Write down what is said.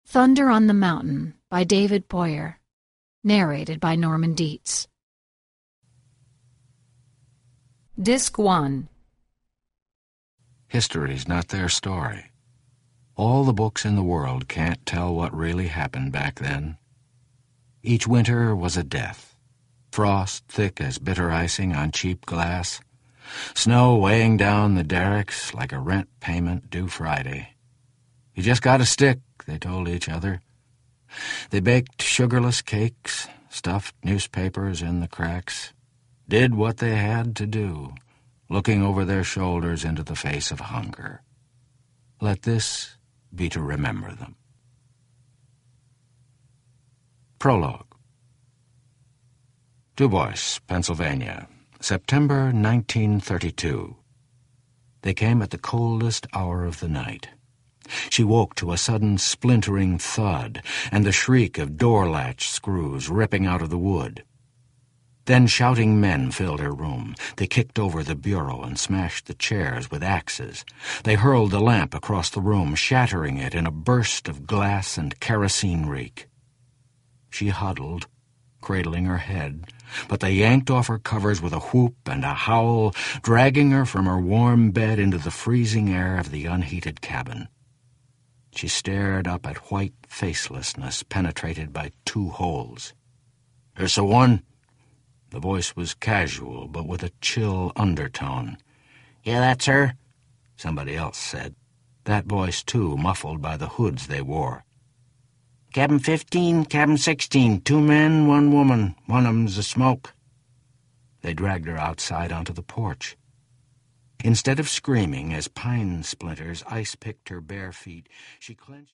Thunder on the Mountain by David Boyer. Narrated by Norman Dietz. Disc 1. History's not their story. All the books in the world can't tell what really happened back then. Each winter was a death. Frost thick as bitter icing on cheap glass. Snow weighing down the derricks like a rent payment due Friday. You just got to stick, they told each other. They baked sugarless cakes, stuffed newspapers in the cracks, did what they had to do, looking over their shoulders into the face of hunger. Let this be to remember them. Prologue. DuBois, Pennsylvania, September 1932. They came at the coldest hour of the night. She woke to a sudden splintering thud and the shriek of door latch screws ripping out of the wood. Then shouting men filled her room. They kicked over the bureau and smashed the chairs with axes. They hurled the lamp across the room, shattering it in a burst of glass and kerosene reek. She huddled, cradling her head, but they yanked off her covers with a whoop and a howl, dragging her from her warm bed into the freezing air of the unheated cabin. She stared up at white facelessness penetrated by two holes. "There's the one." The voice was casual, but with a chill undertone. "Yeah, that's her," somebody else said. That voice, too, muffled by the hoods they wore. "Cabin 15, cabin 16, 2 men, 1 woman. One of 'em's a smoke." They dragged her outside onto the porch. Instead of screaming as pine splinters ice-picked her bare feet, she clenched...